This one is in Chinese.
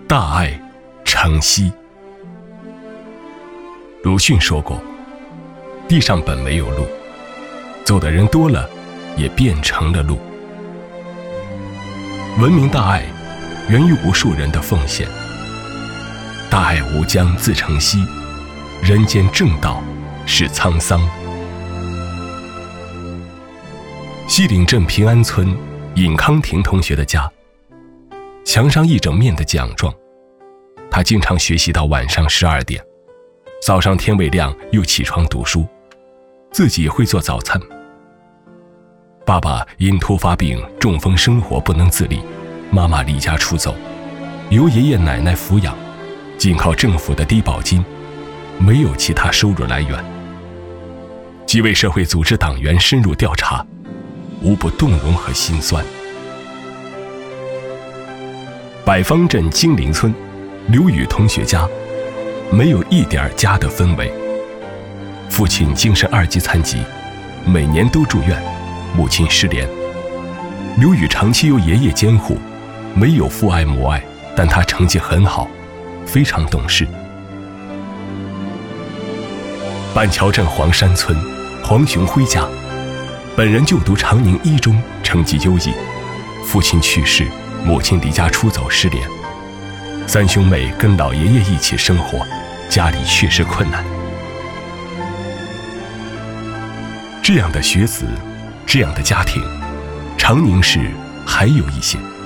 大爱成溪。鲁迅说过，地上本没有路，走的人多了，也变成了路。文明大爱源于无数人的奉献，大爱无疆自成溪，人间正道是沧桑。西岭镇平安村尹康婷同学的家，墙上一整面的奖状，他经常学习到晚上12点，早上天未亮又起床读书，自己会做早餐。爸爸因突发病中风生活不能自理，妈妈离家出走，由爷爷奶奶抚养，仅靠政府的低保金，没有其他收入来源。几位社会组织党员深入调查，无不动容和心酸。百方镇金陵村刘宇同学家没有一点家的氛围，父亲精神2级残疾，每年都住院，母亲失联。刘宇长期由爷爷监护，没有父爱母爱，但他成绩很好，非常懂事。板桥镇黄山村黄雄辉家，本人就读长宁一中，成绩优异，父亲去世，母亲离家出走失联，3兄妹跟老爷爷一起生活，家里确实困难。这样的学子，这样的家庭，长宁市还有一些。